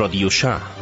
رادیو شهر.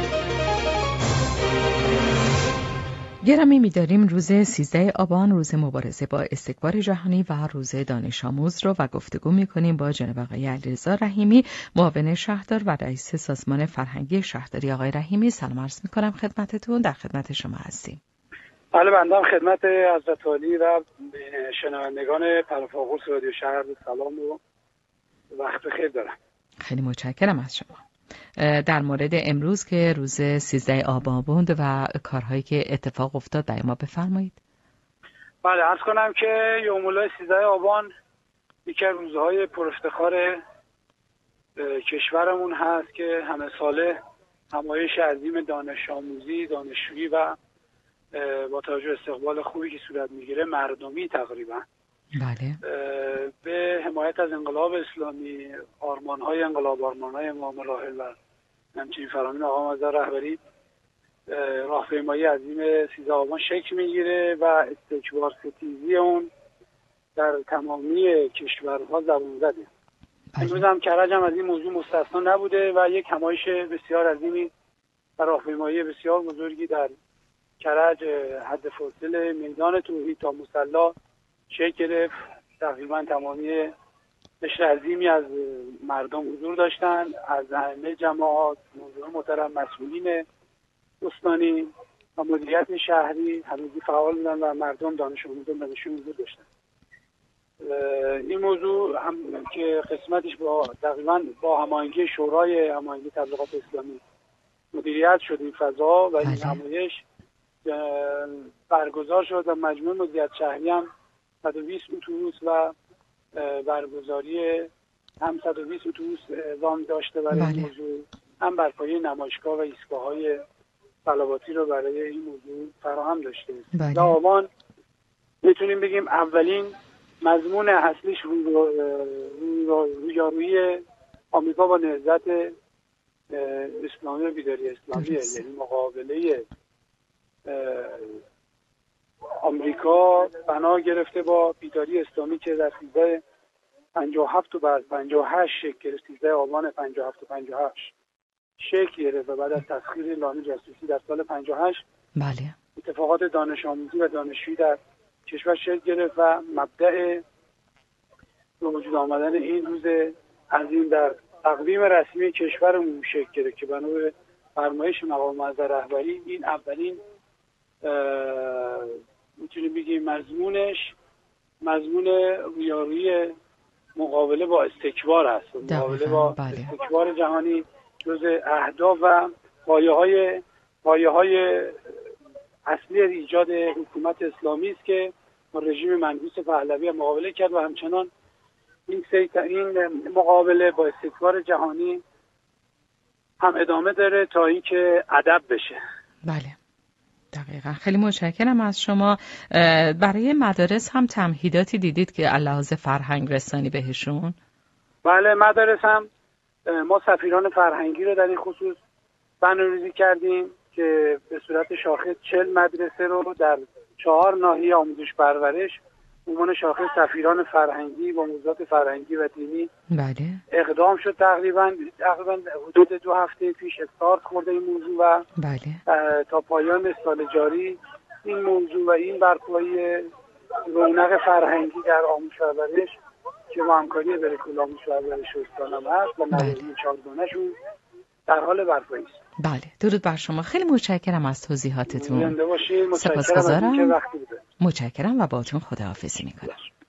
گرامی می‌داریم روز 13 آبان روز مبارزه با استکبار جهانی و روز دانش آموز رو و گفتگو می‌کنیم با جناب آقای علیرضا رحیمی، معاون شهردار و رئیس سازمان فرهنگی شهرداری. آقای رحیمی سلام عرض می‌کنم خدمتتون، در خدمت شما هستیم. بله، بنده هم خدمت حضرت عالی و شنوندگان پرفاقوس رادیو شهر سلام و وقت بخیر دارم. خیلی متشکرم از شما. در مورد امروز که روز 13 آبان بود و کارهایی که اتفاق افتاد برای ما بفرمایید. بله، عرض کنم که یوم الله 13 آبان یکی از روزهای پرافتخار کشورمون هست که همه ساله همایش عظیم دانش آموزی، دانشجویی و با توجه استقبال خوبی که صورت میگیره مردمی تقریبا بله به حمایت از انقلاب اسلامی، آرمان‌های انقلاب، آرمان‌های امام راحل و همچنین فرامین آقا مظهر رهبری، راهپیمایی عظیم 13 آبان شکل میگیره و استکبار ستیزی اون در تمامی کشورها زبون زده. امروز هم کرج هم از این موضوع مستثنا نبوده و یک همایش بسیار عظیمی و راهپیمایی بسیار بزرگی در کرج حد فاصل میدان توحید تا مصلی شکل گرفت. تقریبا تمامی نشر عظیمی از مردم حضور داشتن، از ائمه جماعات، حضور محترم مسئولین استانی و مدیریت شهری همگی فعال بودن و مردم دانش آموزان حضور داشتن. این موضوع هم که قسمتش تقریبا با هماهنگی شورای هماهنگی تبلیغات اسلامی مدیریت شد این فضا و این همایش برگزار شد و مجموع مدیریت شهری هم 120 اتوبوس و برگزاری هم 120 اتوبوس اعزام داشته برای این موضوع، هم برپایه نمایشگاه و ایستگاه‌های صلواتی رو برای این موضوع فراهم داشته. در آبان میتونیم بگیم اولین مضمون اصلیش رویارویی آمریکا با نهضت اسلامی و بیداری اسلامیه، یعنی مقابله آمریکا بنا گرفته با بیداری اسلامی که در 57 و بعد 58 شکل گرفت. 13 آبان 57 و 58 شکل گرفت و بعد از تسخیر لانه جاسوسی در سال 58 بله اتفاقات دانش آموزی و دانشجویی در کشور شکل گرفت و مبدأ به وجود آمدن این روز عظیم در تقویم رسمی کشورمون شکل گرفت که بنا به فرمایش مقام معظم رهبری این اولین میتونیم بگیم مضمون رویارویی مقابله با استکبار است. مقابله با استکبار جهانی جز اهداف و پایه‌های اصلی ایجاد حکومت اسلامی است که با رژیم منحوس پهلوی مقابله کرد و همچنان این مقابله با استکبار جهانی هم ادامه داره تا اینکه ادب بشه. بله دقیقا. خیلی متشکرم از شما. برای مدارس هم تمهیداتی دیدید که لحاظ فرهنگ رسانی بهشون؟ بله، مدارس هم ما سفیران فرهنگی رو در این خصوص برنامه‌ریزی کردیم که به صورت شاخص 40 مدرسه رو در 4 ناحیه آموزش پرورش عنوان شاخص سفیران فرهنگی با موضوعات فرهنگی و دینی اقدام شد. تقریبا حدود 2 هفته پیش استارت خورده این موضوع و تا پایان سال جاری این موضوع و این برپایی رونق فرهنگی در آموزش پرورش که با همکاری برکل آموزش پرورش استان هم هست و نوازی چهارگانه‌شون در حال برپایی است. بله، درود بر شما. خیلی متشکرم از توضیحاتتون. زنده باشید. متشکرم از اینکه وقت بودید. متشکرم و باهاتون خداحافظی میکنم.